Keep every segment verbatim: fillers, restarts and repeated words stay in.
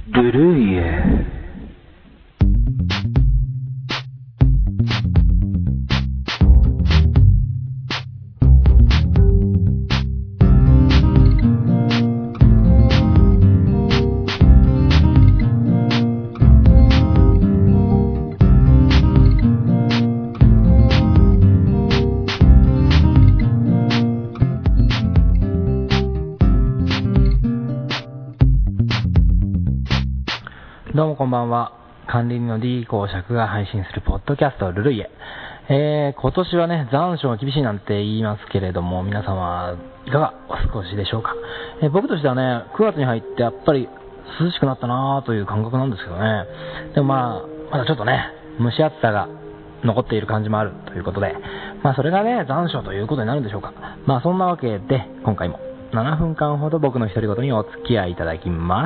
ブルーイエどうもこんばんは。管理人の D 公爵が配信するポッドキャストルルイエ、えー、今年はね残暑が厳しいなんて言いますけれども、皆様いかがお過ごしでしょうか。えー、僕としてはねくがつに入ってやっぱり涼しくなったなという感覚なんですけどね。でもまあまだちょっとね蒸し暑さが残っている感じもあるということで、まあそれがね残暑ということになるんでしょうか。まあそんなわけで今回もななふんかんほど僕の独り言にお付き合いいただきます。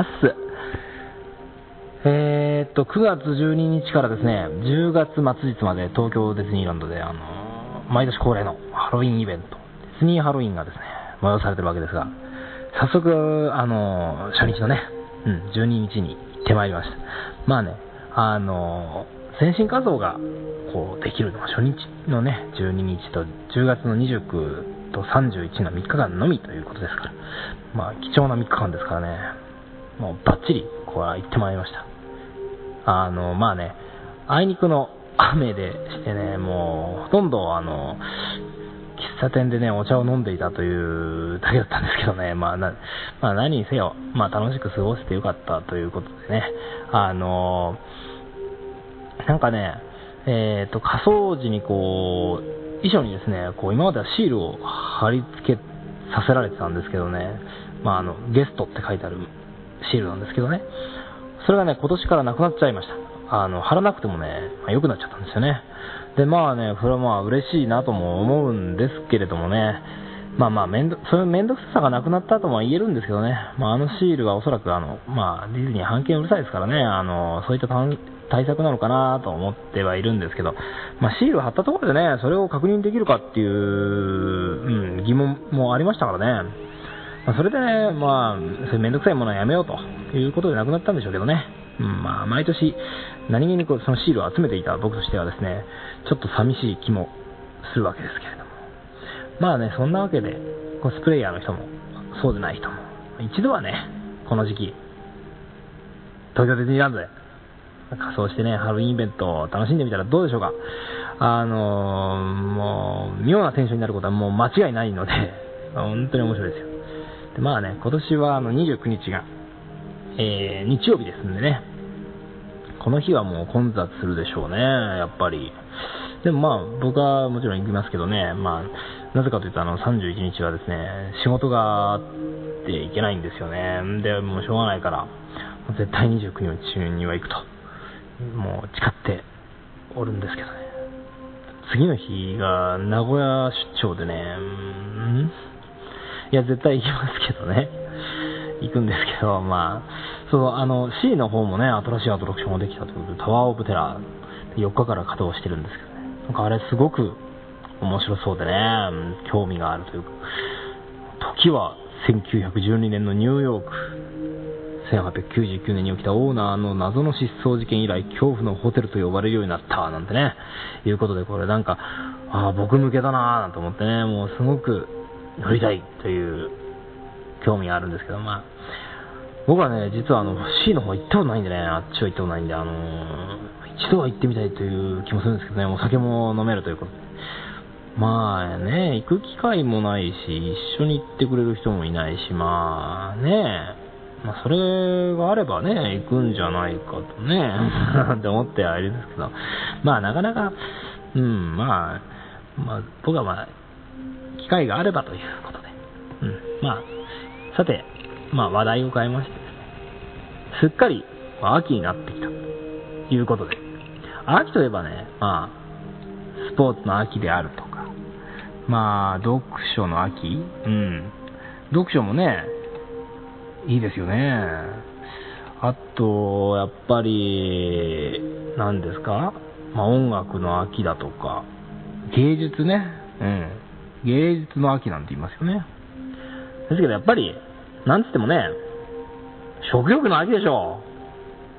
えー、っとくがつじゅうににちからですねじゅうがつ末日まで東京ディズニーランドで、あのー、毎年恒例のハロウィンイベントディズニーハロウィンがですね催されてるわけですが、早速、あのー、初日のね、うん、じゅうににちに行ってまいりました。まあね、あのー、全身仮装がこうできるのは初日のねじゅうににちとじゅうがつのにじゅうくとさんじゅういちのみっかかんのみということですから、まあ貴重なみっかかんですからね、もうバッチリこう行ってまいりました。あのまあねあいにくの雨でしてね、もうほとんどあの喫茶店でねお茶を飲んでいたというだけだったんですけどね、まあ、なまあ何にせよ、まあ、楽しく過ごせてよかったということでね、あのなんかねえーと仮装時にこう衣装にですねこう今まではシールを貼り付けさせられてたんですけどね、まああのゲストって書いてあるシールなんですけどね、それがね今年からなくなっちゃいました。あの貼らなくてもね、まあ、良くなっちゃったんですよね。でまあねそれはまあ嬉しいなとも思うんですけれどもね、まあまあめんどそういう面倒くささがなくなったとも言えるんですけどね、まあ、あのシールはおそらくあのまあディズニー半径うるさいですからね、あのそういった対策なのかなと思ってはいるんですけど、まあ、シールを貼ったところでねそれを確認できるかっていう、うん、疑問もありましたからね。それでね、まあ、そういうめんどくさいものはやめようということでなくなったんでしょうけどね。うん、まあ、毎年、何気にこうそのシールを集めていた僕としてはですね、ちょっと寂しい気もするわけですけれども。まあね、そんなわけで、コスプレイヤーの人も、そうでない人も、一度はね、この時期、東京ディズニーランドで仮装してね、ハロウィンイベントを楽しんでみたらどうでしょうか。あのー、もう、妙なテンションになることはもう間違いないので、本当に面白いですよ。でまあね、今年はあのにじゅうくにちが、えー、日曜日ですんでね、この日はもう混雑するでしょうね、やっぱり。でもまあ僕はもちろん行きますけどね、まあなぜかというとあのさんじゅういちにちはですね仕事があっていけないんですよね。でもうしょうがないから絶対にじゅうくにちには行くともう誓っておるんですけどね。次の日が名古屋出張でね、んいや絶対行きますけどね、行くんですけど、まあそうあの C の方もね新しいアトラクションができたということで、タワーオブテラーよっかから稼働してるんですけどね、なんかあれすごく面白そうでね、興味があるというか、時はせんきゅうひゃくじゅうにねんのニューヨーク、せんはっぴゃくきゅうじゅうきゅうねんに起きたオーナーの謎の失踪事件以来恐怖のホテルと呼ばれるようになったなんてねいうことで、これなんかあ僕向けだななんて思ってね、もうすごく乗りたいという興味があるんですけど、まあ僕はね実はあの C の方行ったことないんでね、あっちは行ったことないんで、あのー、一度は行ってみたいという気もするんですけどね、お酒も飲めるということで、まあね行く機会もないし一緒に行ってくれる人もいないし、まあねまあそれがあればね行くんじゃないかとねって思ってはいるんですけど、まあなかなかうんまあまあ僕はまあ機会があればということで、うん、まあさて、まあ話題を変えましてですね、すっかり秋になってきたということで、秋といえばね、まあスポーツの秋であるとか、まあ読書の秋、うん、読書もねいいですよね。あとやっぱり何ですか、まあ音楽の秋だとか芸術ね、うん芸術の秋なんて言いますよね。ですけどやっぱりなんつってもね食欲の秋でしょ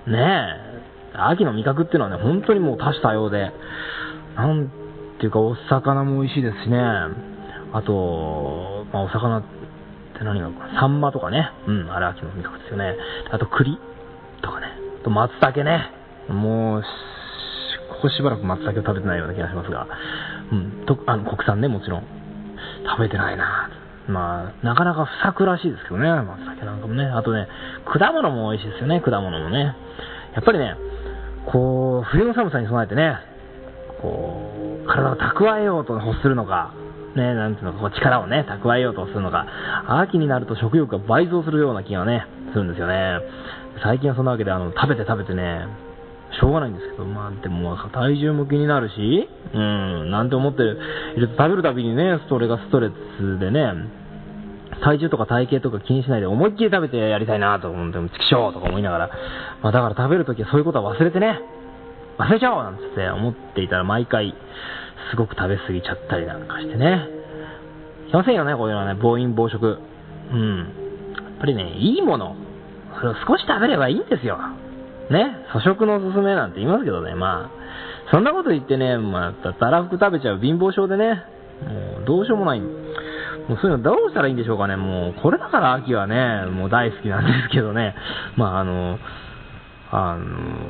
ねえ、秋の味覚っていうのはね、本当にもう多種多様で、なんていうかお魚も美味しいですしね、あと、まあ、お魚って何があるかな、サンマとかね、うん、あれ秋の味覚ですよね。あと栗とかね、あと松茸ね、もうここしばらく松茸を食べてないような気がしますが、うん、とあの国産ね、もちろん食べてないな。まあなかなか不作らしいですけどね、松茸なんかもね。あとね、果物も美味しいですよね、果物もね。やっぱりね、こう冬の寒さに備えてね、こう体を蓄えようと欲するのかね、なんていうのか、こう力をね蓄えようとするのか、秋になると食欲が倍増するような気がねするんですよね。最近はそんなわけで、あの食べて食べてねしょうがないんですけど、まあでも体重も気になるし、うん、なんて思っていると、食べるたびにね、それがストレスでね、体重とか体型とか気にしないで思いっきり食べてやりたいなと思って、チキショーとか思いながら、まあだから食べるときはそういうことは忘れてね、忘れちゃおうなんつって思っていたら、毎回すごく食べ過ぎちゃったりなんかしてね、いけませんよね、こういうのはね、暴飲暴食。うん。やっぱりね、いいもの、それを少し食べればいいんですよ。ね、粗食のおすすめなんて言いますけどね、まあ、そんなこと言ってね、まあ、たらふく食べちゃう貧乏症でね、もうどうしようもない。もうそういうのどうしたらいいんでしょうかね。もう、これだから秋はね、もう大好きなんですけどね、まああの、あの、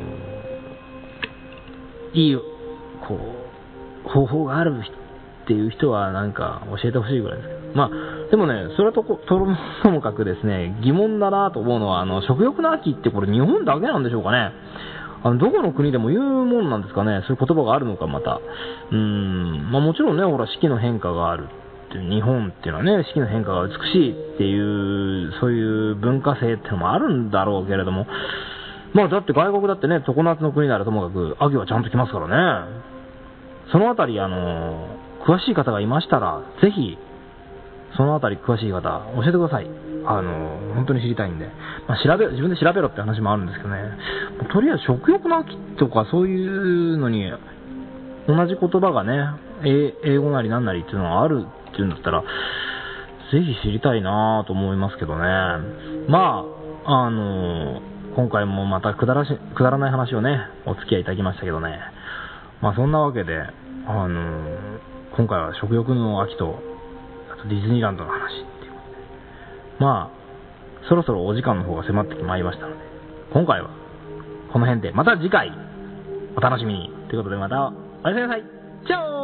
いい、こう、方法があるっていう人はなんか教えてほしいぐらいですけど。まあ、でもね、それはとこ、ともかくですね、疑問だなと思うのは、あの、食欲の秋ってこれ日本だけなんでしょうかね。あの、どこの国でも言うもんなんですかね。そういう言葉があるのか、また。うーん、まあもちろんね、ほら、四季の変化があるっていう、日本っていうのはね、四季の変化が美しいっていう、そういう文化性っていうのもあるんだろうけれども、まあだって外国だってね、常夏の国ならともかく、秋はちゃんと来ますからね。そのあたり、あの、詳しい方がいましたら、ぜひ、そのあたり詳しい方、教えてください。あの、本当に知りたいんで。まあ、調べ、自分で調べろって話もあるんですけどね。とりあえず食欲の秋とかそういうのに、同じ言葉がね、英語なりなんなりっていうのがあるっていうんだったら、ぜひ知りたいなと思いますけどね。まあ、あの、今回もまたくだらし、くだらない話をね、お付き合いいただきましたけどね。まあそんなわけで、あの、今回は食欲の秋と、あとディズニーランドの話っていうことで、まあそろそろお時間の方が迫ってまいりましたので、今回はこの辺で、また次回お楽しみにということで、またおやすみなさい。チャオ。